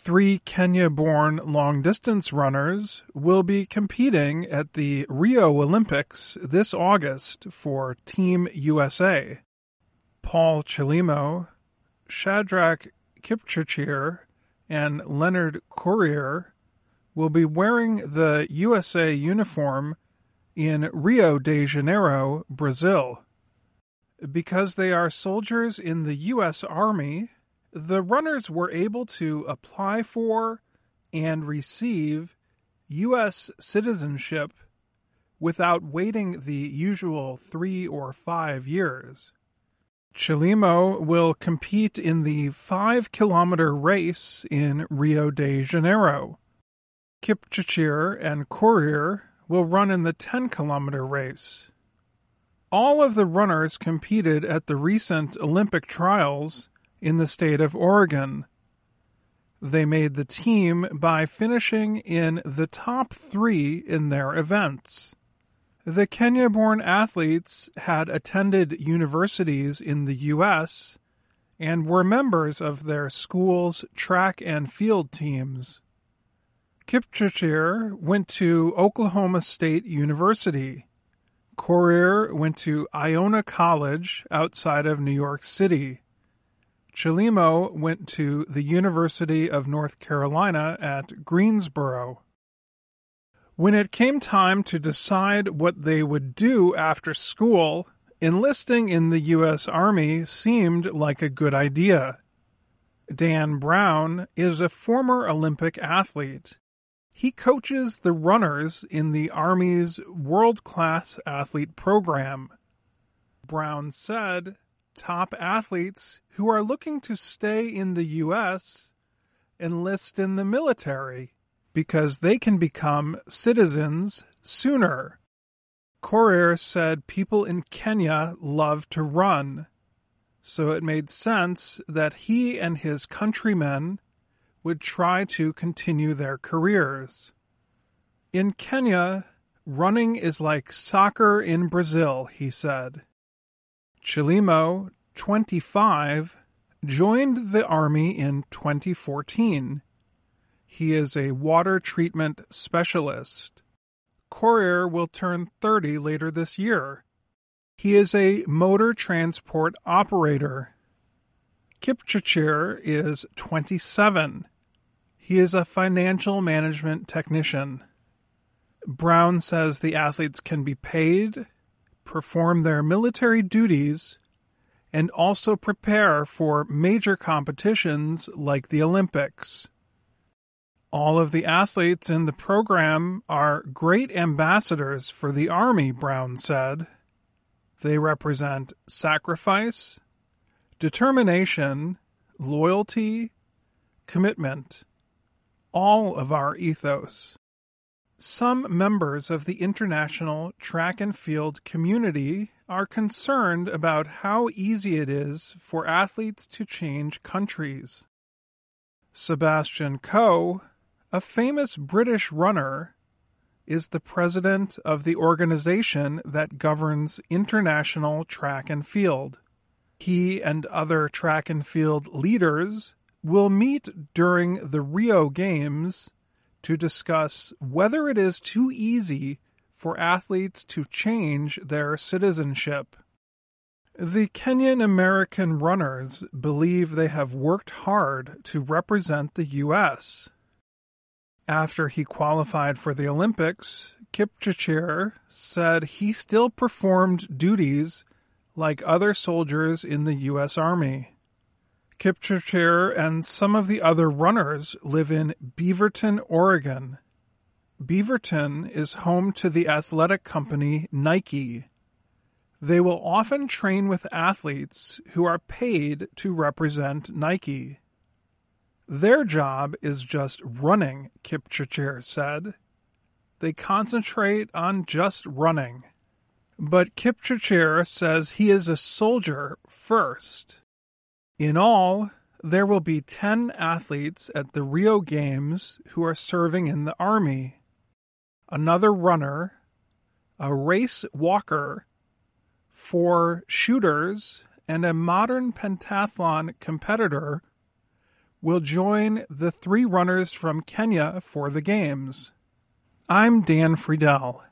3 Kenya-born long-distance runners will be competing at the Rio Olympics this August for Team USA. Paul Chelimo, Shadrach Kipchirchir, and Leonard Courier will be wearing the USA uniform in Rio de Janeiro, Brazil. Because they are soldiers in the U.S. Army, the runners were able to apply for and receive U.S. citizenship without waiting the usual 3 or 5 years. Chelimo will compete in the 5-kilometer race in Rio de Janeiro. Kipchirchir and Courier will run in the 10-kilometer race. All of the runners competed at the recent Olympic trials in the state of Oregon. They made the team by finishing in the top 3 in their events. The Kenya-born athletes had attended universities in the U.S. and were members of their school's track and field teams. Kipchirchir went to Oklahoma State University. Courier went to Iona College outside of New York City. Chelimo went to the University of North Carolina at Greensboro. When it came time to decide what they would do after school, enlisting in the U.S. Army seemed like a good idea. Dan Brown is a former Olympic athlete. He coaches the runners in the Army's World-Class Athlete Program. Brown said, "Top athletes who are looking to stay in the U.S. enlist in the military because they can become citizens sooner." Courier said people in Kenya love to run, so it made sense that he and his countrymen would try to continue their careers. In Kenya, running is like soccer in Brazil, he said. Chelimo, 25, joined the Army in 2014. He is a water treatment specialist. Courier will turn 30 later this year. He is a motor transport operator. Kipchirchir is 27. He is a financial management technician. Brown says the athletes can be paid, perform their military duties, and also prepare for major competitions like the Olympics. All of the athletes in the program are great ambassadors for the Army, Brown said. They represent sacrifice, determination, loyalty, commitment, all of our ethos. Some members of the international track and field community are concerned about how easy it is for athletes to change countries. Sebastian Coe, a famous British runner, is the president of the organization that governs international track and field. He and other track and field leaders will meet during the Rio Games to discuss whether it is too easy for athletes to change their citizenship. The Kenyan-American runners believe they have worked hard to represent the U.S. After he qualified for the Olympics, Kipchirchir said he still performed duties like other soldiers in the U.S. Army. Kipchirchir and some of the other runners live in Beaverton, Oregon. Beaverton is home to the athletic company Nike. They will often train with athletes who are paid to represent Nike. Their job is just running, Kipchirchir said. They concentrate on just running. But Kipchirchir says he is a soldier first. In all, there will be 10 athletes at the Rio Games who are serving in the Army. Another runner, a race walker, 4 shooters, and a modern pentathlon competitor will join the 3 runners from Kenya for the Games? I'm Dan Friedel.